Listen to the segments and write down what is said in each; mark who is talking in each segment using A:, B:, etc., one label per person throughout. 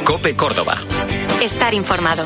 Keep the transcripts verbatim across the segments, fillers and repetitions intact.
A: COPE Córdoba.
B: Estar informado.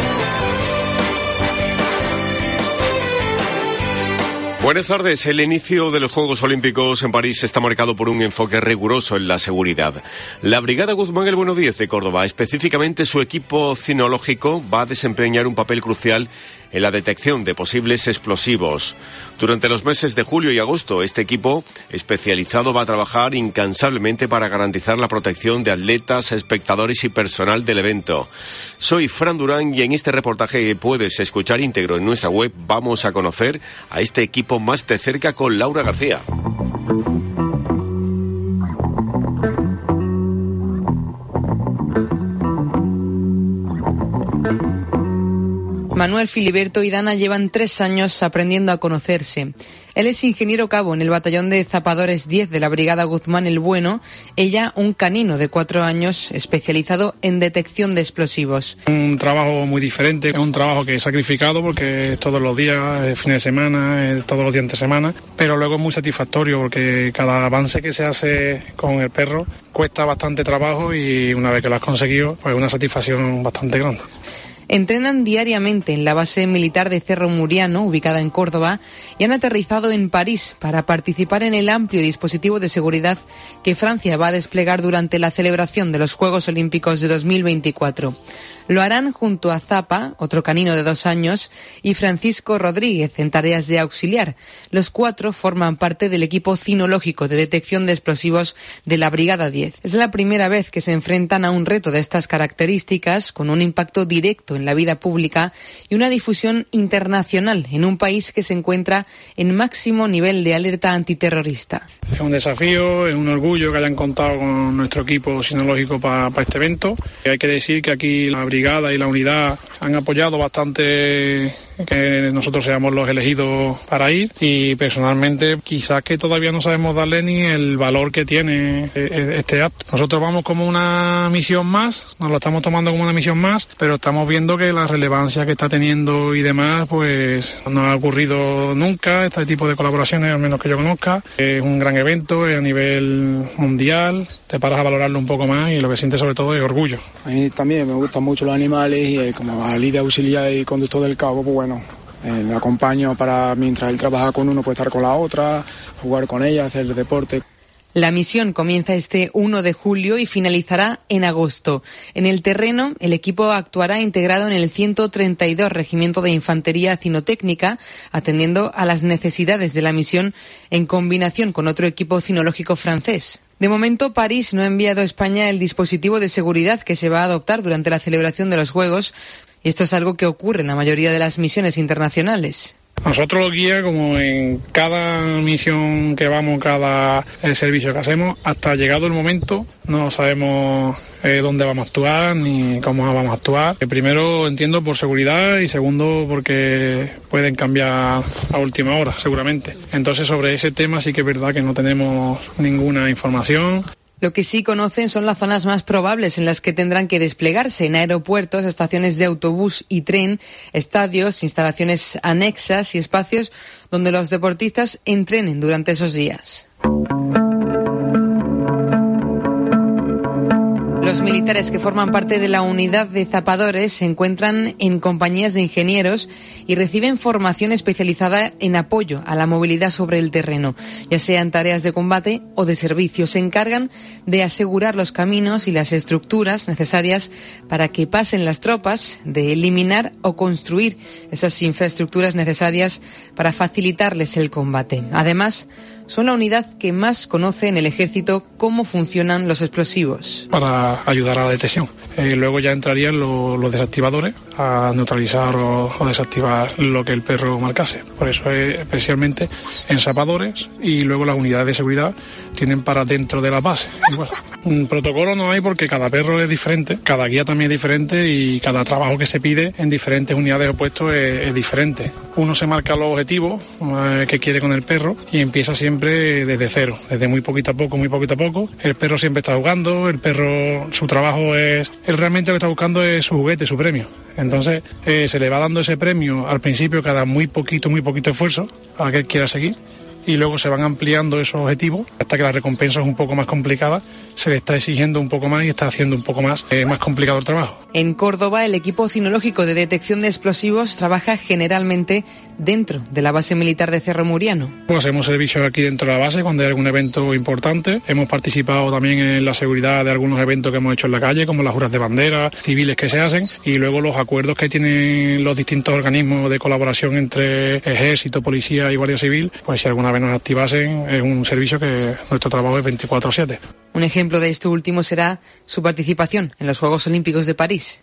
C: Buenas tardes. El inicio de los Juegos Olímpicos en París está marcado por un enfoque riguroso en la seguridad. La Brigada Guzmán el Bueno diez de Córdoba, específicamente su equipo cinológico, va a desempeñar un papel crucial en la detección de posibles explosivos. Durante los meses de julio y agosto, este equipo especializado va a trabajar incansablemente para garantizar la protección de atletas, espectadores y personal del evento. Soy Fran Durán y en este reportaje que puedes escuchar íntegro en nuestra web vamos a conocer a este equipo más de cerca con Laura García.
D: Manuel, Filiberto y Dana llevan tres años aprendiendo a conocerse. Él es ingeniero cabo en el batallón de zapadores diez de la Brigada Guzmán el Bueno, ella un canino de cuatro años especializado en detección de explosivos.
E: Un trabajo muy diferente, es un trabajo que es sacrificado porque es todos los días, es fin de semana, es todos los días entre semana, pero luego es muy satisfactorio porque cada avance que se hace con el perro cuesta bastante trabajo y una vez que lo has conseguido, pues es una satisfacción bastante grande.
D: Entrenan diariamente en la base militar de Cerro Muriano, ubicada en Córdoba, y han aterrizado en París para participar en el amplio dispositivo de seguridad que Francia va a desplegar durante la celebración de los Juegos Olímpicos de dos mil veinticuatro. Lo harán junto a Zapa, otro canino de dos años, y Francisco Rodríguez en tareas de auxiliar. Los cuatro forman parte del equipo cinológico de detección de explosivos de la Brigada diez. Es la primera vez que se enfrentan a un reto de estas características, con un impacto directo en la vida pública y una difusión internacional en un país que se encuentra en máximo nivel de alerta antiterrorista.
E: Es un desafío, es un orgullo que hayan contado con nuestro equipo sinológico para pa este evento. Hay que decir que aquí la brigada y la unidad han apoyado bastante que nosotros seamos los elegidos para ir y personalmente quizás que todavía no sabemos darle ni el valor que tiene este acto. Nosotros vamos como una misión más, nos lo estamos tomando como una misión más, pero estamos viendo que la relevancia que está teniendo y demás pues no ha ocurrido nunca este tipo de colaboraciones, al menos que yo conozca. Es un gran evento, es a nivel mundial, te paras a valorarlo un poco más y lo que sientes sobre todo es orgullo.
F: A mí también me gustan mucho los animales y eh, como líder auxiliar y conductor del cabo, pues bueno, eh, le acompaño para mientras él trabaja con uno, puede estar con la otra, jugar con ella, hacer deporte.
D: La misión comienza este uno de julio y finalizará en agosto. En el terreno, el equipo actuará integrado en el ciento treinta y dos Regimiento de Infantería Cinotécnica, atendiendo a las necesidades de la misión en combinación con otro equipo cinológico francés. De momento, París no ha enviado a España el dispositivo de seguridad que se va a adoptar durante la celebración de los Juegos, y esto es algo que ocurre en la mayoría de las misiones internacionales.
E: Nosotros los guías, como en cada misión que vamos, cada eh, servicio que hacemos, hasta llegado el momento no sabemos eh, dónde vamos a actuar ni cómo vamos a actuar. Eh, primero, entiendo, por seguridad y segundo, porque pueden cambiar a última hora, seguramente. Entonces, sobre ese tema sí que es verdad que no tenemos ninguna información.
D: Lo que sí conocen son las zonas más probables en las que tendrán que desplegarse: en aeropuertos, estaciones de autobús y tren, estadios, instalaciones anexas y espacios donde los deportistas entrenen durante esos días. Los militares que forman parte de la unidad de zapadores se encuentran en compañías de ingenieros y reciben formación especializada en apoyo a la movilidad sobre el terreno, ya sea en tareas de combate o de servicio. Se encargan de asegurar los caminos y las estructuras necesarias para que pasen las tropas, de eliminar o construir esas infraestructuras necesarias para facilitarles el combate. Además, son la unidad que más conoce en el ejército cómo funcionan los explosivos.
E: Para ayudar a la detección. Eh, luego ya entrarían los, los desactivadores a neutralizar o, o desactivar lo que el perro marcase. Por eso es especialmente en zapadores, y luego las unidades de seguridad tienen para dentro de la base. Igual. Un protocolo no hay porque cada perro es diferente, cada guía también es diferente y cada trabajo que se pide en diferentes unidades o puestos es, es diferente. Uno se marca los objetivos eh, que quiere con el perro y empieza siempre desde cero, desde muy poquito a poco, muy poquito a poco. El perro siempre está jugando, el perro, su trabajo es, él realmente lo que está buscando es su juguete, su premio. Entonces eh, se le va dando ese premio al principio cada muy poquito, muy poquito esfuerzo para que él quiera seguir. y luego se van ampliando esos objetivos hasta que la recompensa es un poco más complicada, se le está exigiendo un poco más y está haciendo un poco más, eh, más complicado el trabajo.
D: En Córdoba, el equipo cinológico de detección de explosivos trabaja generalmente dentro de la base militar de Cerro Muriano.
E: Pues hacemos servicio aquí dentro de la base cuando hay algún evento importante. Hemos participado también en la seguridad de algunos eventos que hemos hecho en la calle, como las juras de bandera, civiles que se hacen, y luego los acuerdos que tienen los distintos organismos de colaboración entre ejército, policía y guardia civil, pues si alguna vez nos activasen, es un servicio que nuestro trabajo es veinticuatro siete.
D: Un ejemplo de esto último será su participación en los Juegos Olímpicos de París.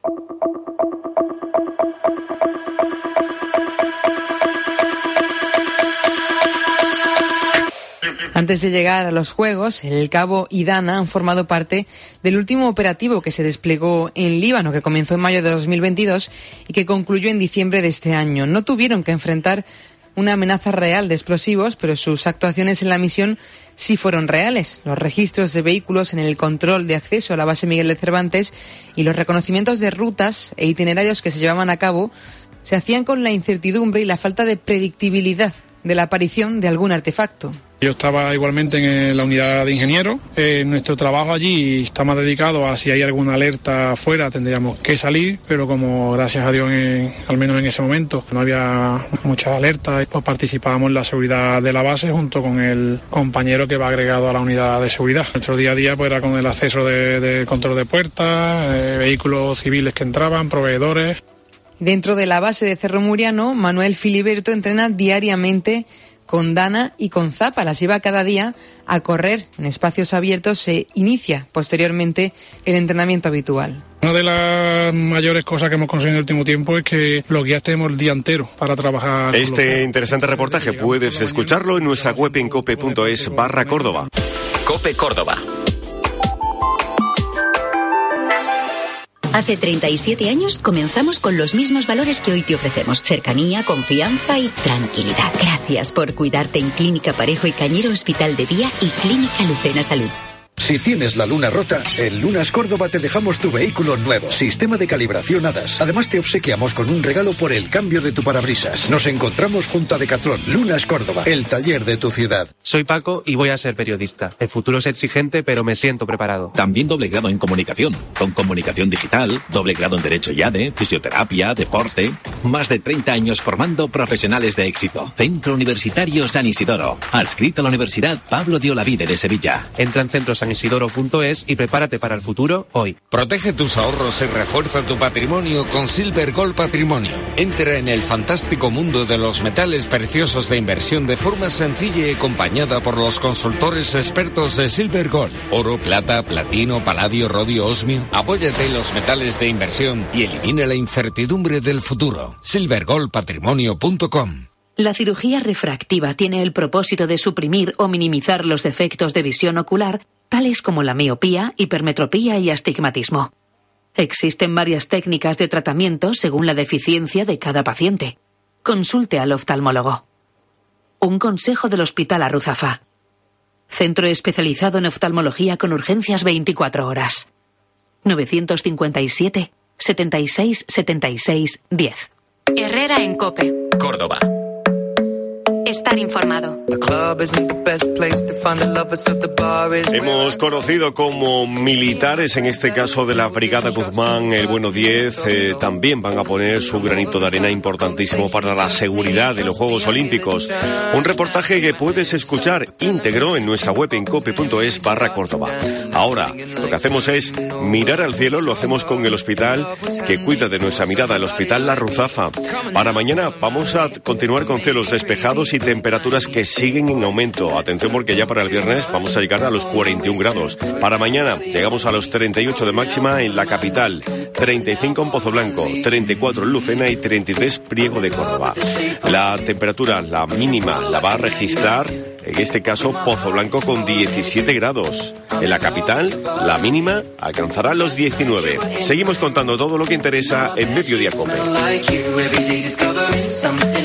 D: Antes de llegar a los Juegos, el Cabo y Dana han formado parte del último operativo que se desplegó en Líbano, que comenzó en mayo de dos mil veintidós y que concluyó en diciembre de este año. No tuvieron que enfrentar una amenaza real de explosivos, pero sus actuaciones en la misión sí fueron reales. Los registros de vehículos en el control de acceso a la base Miguel de Cervantes y los reconocimientos de rutas e itinerarios que se llevaban a cabo se hacían con la incertidumbre y la falta de predictibilidad de la aparición de algún artefacto.
E: Yo estaba igualmente en la unidad de ingenieros. Eh, nuestro trabajo allí está más dedicado a si hay alguna alerta afuera tendríamos que salir, pero como gracias a Dios, en, al menos en ese momento, no había muchas alertas, pues participábamos en la seguridad de la base junto con el compañero que va agregado a la unidad de seguridad. Nuestro día a día pues era con el acceso de, de control de puertas, eh, vehículos civiles que entraban, proveedores.
D: Dentro de la base de Cerro Muriano, Manuel Filiberto entrena diariamente con Dana y con Zapa. Las lleva cada día a correr en espacios abiertos. Se inicia posteriormente el entrenamiento habitual.
E: Una de las mayores cosas que hemos conseguido en el último tiempo es que los guías tenemos el día entero para trabajar.
C: Este interesante reportaje puedes escucharlo en nuestra web en cope punto es barra Córdoba.
A: Cope Córdoba.
G: Hace treinta y siete años comenzamos con los mismos valores que hoy te ofrecemos. Cercanía, confianza y tranquilidad. Gracias por cuidarte en Clínica Parejo y Cañero Hospital de Día y Clínica Lucena Salud.
H: Si tienes la luna rota, en Lunas Córdoba te dejamos tu vehículo nuevo. Sistema de calibración A D A S. Además te obsequiamos con un regalo por el cambio de tu parabrisas. Nos encontramos junto a Decathlon. Lunas Córdoba, el taller de tu ciudad.
I: Soy Paco y voy a ser periodista. El futuro es exigente, pero me siento preparado.
A: También doble grado en comunicación, con comunicación digital, doble grado en Derecho y A D E, fisioterapia, deporte. Más de treinta años formando profesionales de éxito. Centro Universitario San Isidoro. Adscrito a la Universidad Pablo de Olavide de Sevilla.
I: Entra en Centro San Isidoro punto es y prepárate para el futuro hoy.
J: Protege tus ahorros y refuerza tu patrimonio con Silver Gold Patrimonio. Entra en el fantástico mundo de los metales preciosos de inversión de forma sencilla y acompañada por los consultores expertos de Silver Gold. Oro, plata, platino, paladio, rodio, osmio. Apóyate en los metales de inversión y elimina la incertidumbre del futuro. silver gold patrimonio punto com.
K: La cirugía refractiva tiene el propósito de suprimir o minimizar los defectos de visión ocular, tales como la miopía, hipermetropía y astigmatismo. Existen varias técnicas de tratamiento según la deficiencia de cada paciente. Consulte al oftalmólogo. Un consejo del Hospital Arruzafa. Centro especializado en oftalmología con urgencias veinticuatro horas. novecientos cincuenta y siete, setenta y seis, setenta y seis, diez.
B: Herrera en COPE.
A: Córdoba.
B: Estar informado.
C: Hemos conocido como militares, en este caso de la Brigada Guzmán, el Bueno diez, eh, también van a poner su granito de arena importantísimo para la seguridad de los Juegos Olímpicos. Un reportaje que puedes escuchar íntegro en nuestra web en cope punto es barra Córdoba. Ahora, lo que hacemos es mirar al cielo, lo hacemos con el hospital que cuida de nuestra mirada, el Hospital La Ruzafa. Para mañana vamos a continuar con cielos despejados y temperaturas que siguen en aumento. Atención, porque ya para el viernes vamos a llegar a los cuarenta y un grados. Para mañana llegamos a los treinta y ocho de máxima en la capital, treinta y cinco en Pozo Blanco, treinta y cuatro en Lucena y treinta y tres Priego de Córdoba. La temperatura, la mínima, la va a registrar, en este caso, Pozo Blanco con diecisiete grados. En la capital, la mínima alcanzará los diecinueve. Seguimos contando todo lo que interesa en Mediodía Cope.